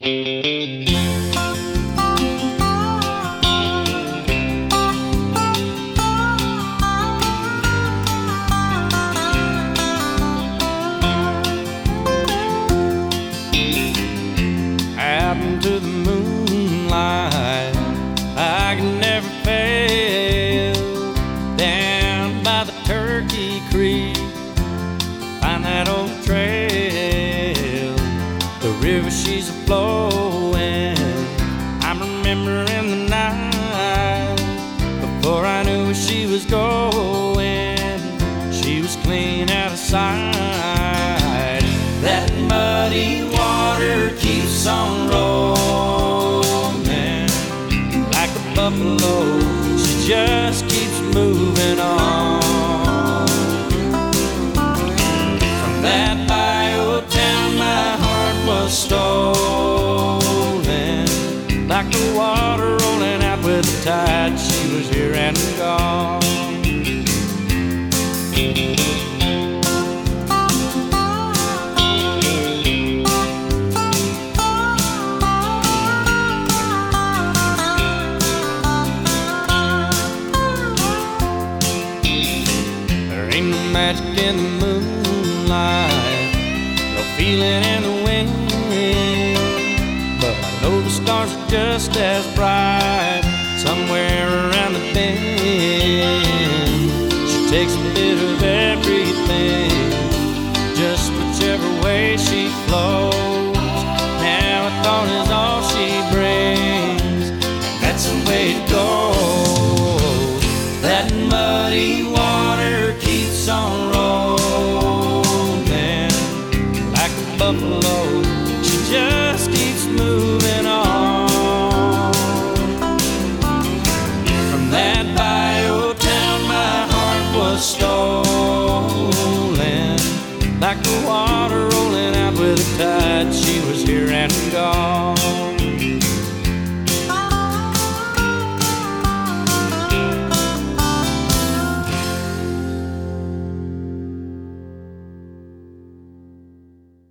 Out into the moonlight, I can never fail. Down by the Turkey Creek, find that old trail. The river she's a-flowing, I'm remembering the night. Before I knew where she was going, she was clean out of sight. That muddy water keeps on rolling like a buffalo, she just keeps moving on. From that bio town my heart was stolen, like the water rolling out with the tide. She was here and gone. Ain't no magic in the moonlight, no feeling in the wind, but I know the stars are just as bright somewhere around the bend. She takes a bit of everything, just whichever way she flows. Now a thought is all she brings, and that's the way it goes. That muddy water keeps on rolling like a buffalo, she just keeps moving on. From that bio town my heart was stolen, like the water rolling out with the tide. She was here and gone.